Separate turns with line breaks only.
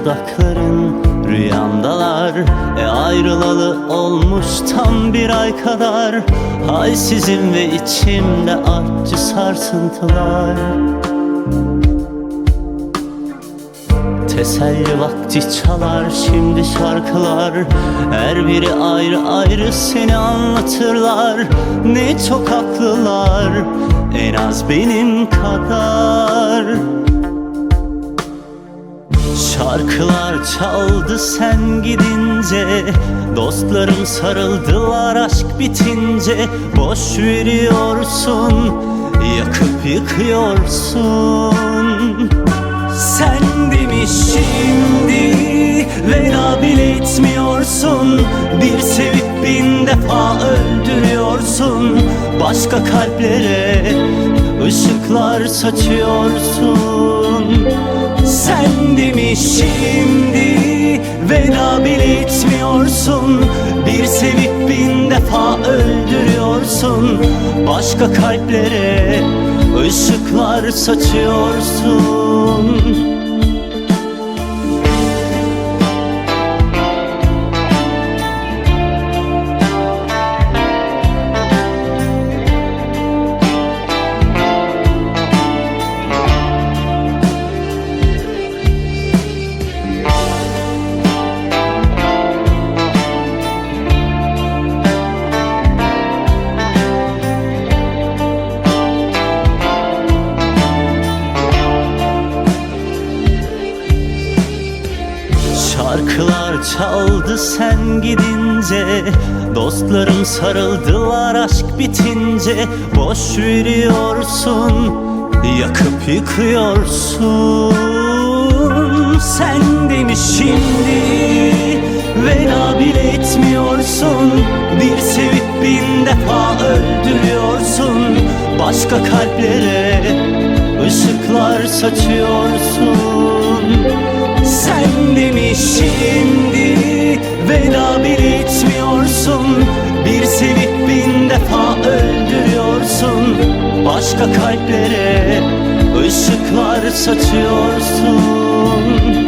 dudakların rüyamdalar. Ayrılalı olmuş tam bir ay kadar. Halsizim ve içimde acı sarsıntılar. Teselli vakti çalar şimdi şarkılar. Her biri ayrı ayrı seni anlatırlar. Ne çok haklılar, en az benim kadar. Şarkılar çaldı sen gidince, dostlarım sarıldılar aşk bitince. Boş veriyorsun, yakıp yıkıyorsun. Sen de mi şimdi veda bile etmiyorsun? Bir sevip bin defa öldürüyorsun. Başka kalplere ışıklar saçıyorsun. Sen de mi şimdi veda bile etmiyorsun? Bir sevip bin defa öldürüyorsun. Başka kalplere ışıklar saçıyorsun. Şarkılar çaldı sen gidince, dostlarım sarıldılar aşk bitince. Boş veriyorsun, yakıp yıkıyorsun. Sen de mi şimdi veda bile etmiyorsun? Bir sevip bin defa öldürüyorsun. Başka kalplere ışıklar saçıyorsun. Sen de mi şimdi veda bile etmiyorsun? Bir sevip bin defa öldürüyorsun. Başka kalplere ışıklar saçıyorsun.